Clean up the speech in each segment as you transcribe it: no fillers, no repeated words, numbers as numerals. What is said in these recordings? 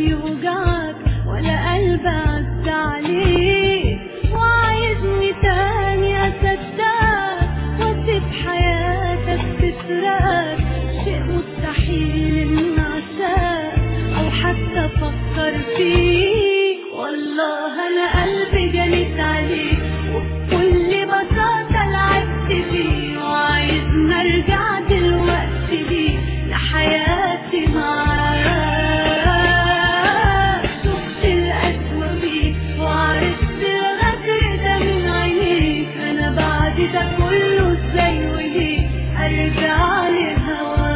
يوجعك ولا قلب عز عليك، وعايزني تاني أصدقك واسيب حياتك تسرقك. شيء مستحيل إن أعشاك أو حتى أفكر فيك. والله أنا قلبي جليت عليك وبكل بساطة لعبت فيه، وعايزني أرجع دلوقتي بيه لحياتي معاك. شفت الأسوأ فيك وعرفت الغدر ده من عينيك. أنا بعد ده كله ازاي وليه أرجع لهواك؟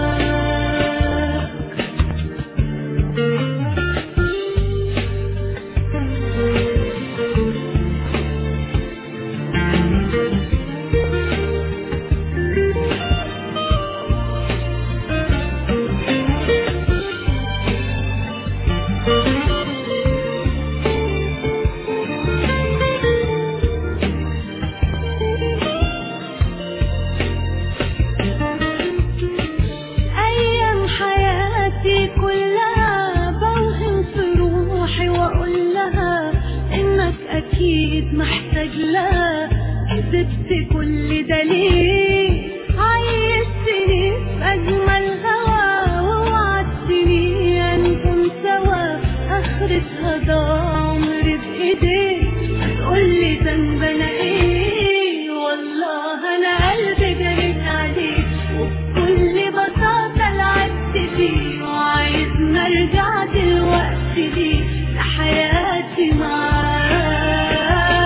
أيام حياتي كلها بوهم في روحي وأقول لها إنك أكيد محتاج لها. كذبت كل ده ليه؟ عايزتني في أجمل هوا ووعدتني هنكون سوا، آخرتها ضاع عمري بإيديك. هتقولي ذنب أنا إيه؟ والله أنا قلبي جريت عليك وبكل بساطة لعبت فيه، وعايزني أرجع دلوقتي بيه لحياتي معاك.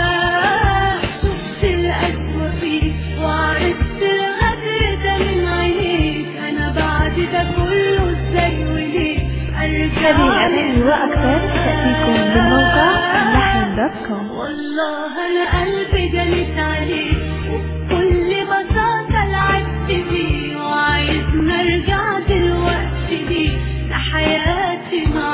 شفت الأسوأ فيك وعرفت الغدر ده من عينيك. أنا بعد ده كله ازاي وليه أرجع؟ هذه الأغاني وأكثر تأتيكم من موقع اللحن.com. والله أنا قلبي جليت عليك وبكل بساطة لعبت فيه، وعايزني أرجع دلوقتي بيه لحياتي معاك.